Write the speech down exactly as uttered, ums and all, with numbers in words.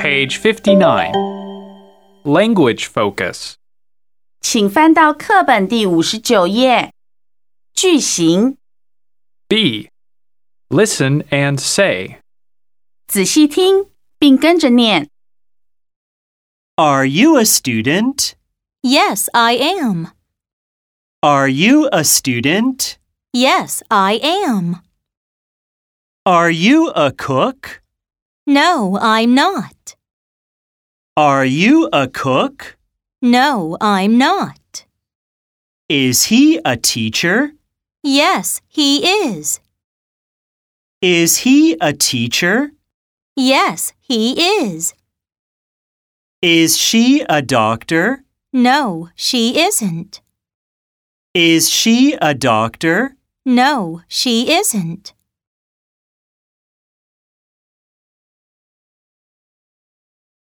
page fifty-nine. Language focus. 请翻到课本第五十九页。句型 B. Listen and say. 仔细听，并跟着念。 Are you a student? Yes, I am. Are you a student? Yes, I am. Are you a cook? No, I'm not. Are you a cook? No, I'm not. Is he a teacher? Yes, he is. Is he a teacher? Yes, he is. Is she a doctor? No, she isn't. Is she a doctor? No, she isn't.